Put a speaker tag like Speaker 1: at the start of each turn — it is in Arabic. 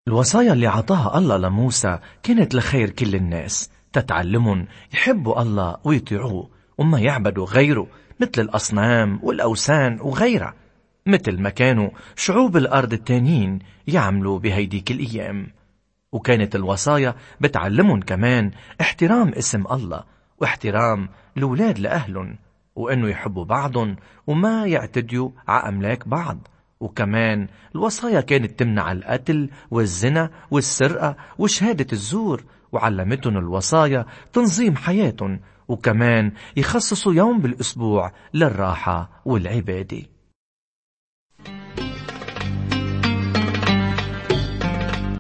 Speaker 1: الوصايا اللي عطاها الله لموسى كانت لخير كل الناس، تتعلمهم يحبوا الله ويطيعوه وما يعبدوا غيره مثل الأصنام والأوثان وغيرها، مثل ما كانوا شعوب الأرض التانيين يعملوا بهيديك الأيام. وكانت الوصايا بتعلمهم كمان احترام اسم الله واحترام الأولاد لأهلهم، وإنه يحبوا بعضهم وما يعتدوا على أملاك بعض. وكمان الوصايا كانت تمنع القتل والزنا والسرقة وشهادة الزور، وعلمتهم الوصايا تنظيم حياتهم، وكمان يخصصوا يوم بالأسبوع للراحة والعبادة.